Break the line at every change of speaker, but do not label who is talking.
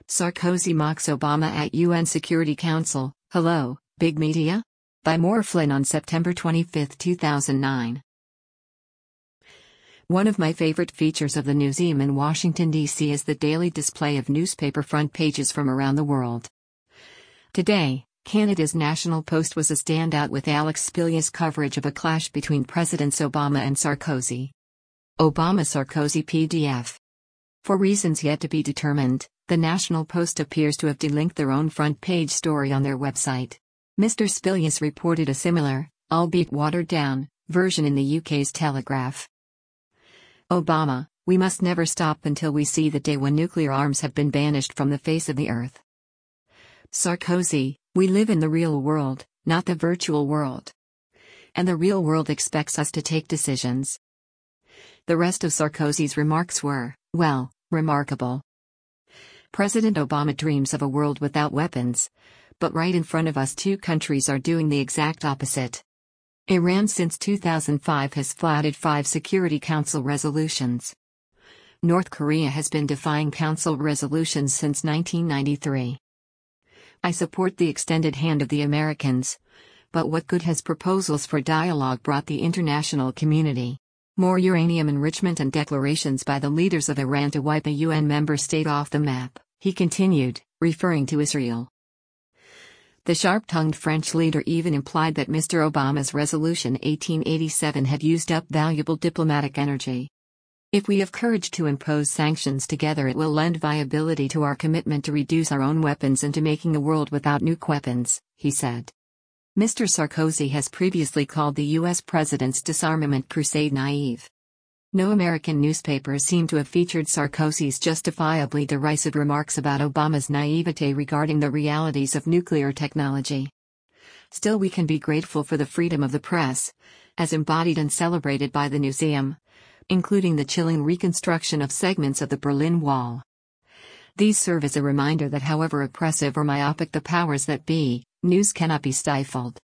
Sarkozy mocks Obama at UN Security Council. Hello, Big Media? By Moore Flynn on September 25, 2009. One of my favorite features of the Newseum in Washington, D.C. is the daily display of newspaper front pages from around the world. Today, Canada's National Post was a standout with Alex Spilius' coverage of a clash between Presidents Obama and Sarkozy. Obama-Sarkozy PDF. For reasons yet to be determined, the National Post appears to have delinked their own front-page story on their website. Mr. Spilius reported a similar, albeit watered-down, version in the UK's Telegraph. Obama, we must never stop until we see the day when nuclear arms have been banished from the face of the earth. Sarkozy, we live in the real world, not the virtual world. And the real world expects us to take decisions. The rest of Sarkozy's remarks were, well, remarkable. President Obama dreams of a world without weapons, but right in front of us two countries are doing the exact opposite. Iran since 2005 has flouted 5 Security Council resolutions. North Korea has been defying Council resolutions since 1993. I support the extended hand of the Americans, but what good has proposals for dialogue brought the international community? More uranium enrichment and declarations by the leaders of Iran to wipe a UN member state off the map, he continued, referring to Israel. The sharp-tongued French leader even implied that Mr. Obama's Resolution 1887 had used up valuable diplomatic energy. If we have courage to impose sanctions together, it will lend viability to our commitment to reduce our own weapons and to making a world without nuke weapons, he said. Mr. Sarkozy has previously called the U.S. president's disarmament crusade naive. No American newspapers seem to have featured Sarkozy's justifiably derisive remarks about Obama's naivete regarding the realities of nuclear technology. Still, we can be grateful for the freedom of the press, as embodied and celebrated by the Newseum, including the chilling reconstruction of segments of the Berlin Wall. These serve as a reminder that however oppressive or myopic the powers that be, news cannot be stifled.